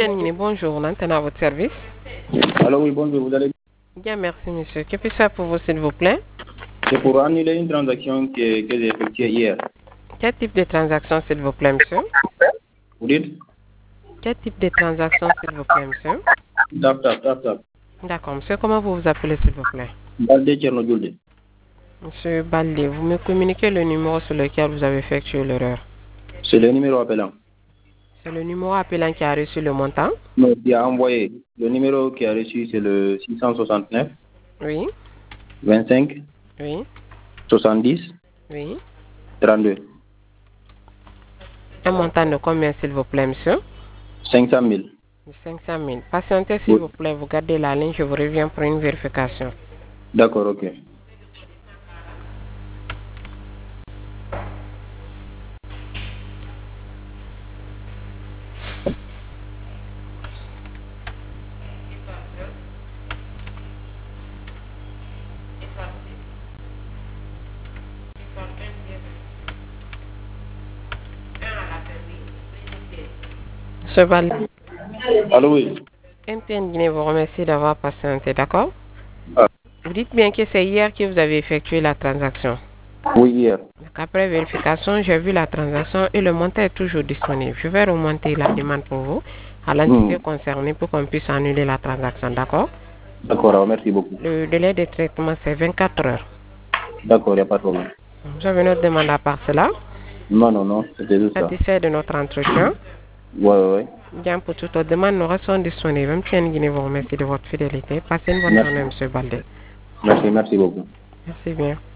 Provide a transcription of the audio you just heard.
MTN, bonjour, l'antenne à votre service. Alors oui, bonjour, vous allez bien? Merci, monsieur. Que puis-je faire pour vous, s'il vous plaît? C'est pour annuler une transaction que j'ai effectuée hier. Quel type de transaction, s'il vous plaît, monsieur? Vous dites? Quel type de transaction, s'il vous plaît, monsieur? Tap. D'accord, monsieur, comment vous vous appelez, s'il vous plaît? Balde Tchernodjoulde. Monsieur Balde, vous me communiquez le numéro sur lequel vous avez effectué l'erreur. C'est le numéro appelant. C'est le numéro appelant qui a reçu le montant? Non, qui a envoyé. Le numéro qui a reçu, c'est le 669. Oui. 25. Oui. 70. Oui. 32. Un montant de combien, s'il vous plaît, monsieur? 500 000. 500 000. Patientez, s'il vous plaît, vous gardez la ligne, je vous reviens pour une vérification. D'accord, ok. Monsieur Balde. Allô, oui. MTN Guinée vous remercie d'avoir patienté, d'accord? Ah. Vous dites bien que c'est hier que vous avez effectué la transaction. Oui, hier. Après vérification, j'ai vu la transaction et le montant est toujours disponible. Je vais remonter la demande pour vous à l'entité concernée pour qu'on puisse annuler la transaction, d'accord? D'accord, merci beaucoup. Le délai de traitement, c'est 24 heures. D'accord, il n'y a pas de problème. Vous avez une autre demande à part cela? Non, c'était juste ça. Satisfait de notre entretien? Ouais. Bien, pour toute autre demande, nous restons disponibles. MTN Guinée vous remercie de votre fidélité. Passez une bonne journée, monsieur Balde. Merci beaucoup. Merci bien.